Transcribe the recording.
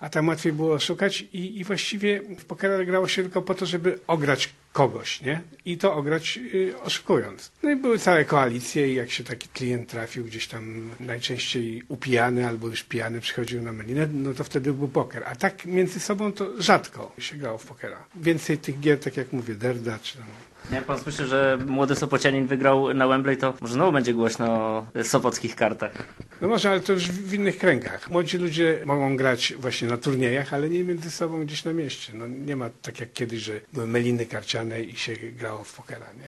a tam łatwiej było oszukać i właściwie w pokera grało się tylko po to, żeby ograć kogoś, nie? I to ograć oszukując. No i były całe koalicje i jak się taki klient trafił gdzieś tam najczęściej upijany albo już pijany przychodził na melinę, no to wtedy był poker. A tak między sobą to rzadko się grało w pokera. Więcej tych gier, tak jak mówię, Derda czy tam... Jak pan słyszy, że młody Sopocianin wygrał na Wembley, to może znowu będzie głośno o sopockich kartach. No może, ale to już w innych kręgach. Młodzi ludzie mogą grać właśnie na turniejach, ale nie między sobą gdzieś na mieście. No nie ma tak jak kiedyś, że były meliny karciane i się grało w pokera, nie?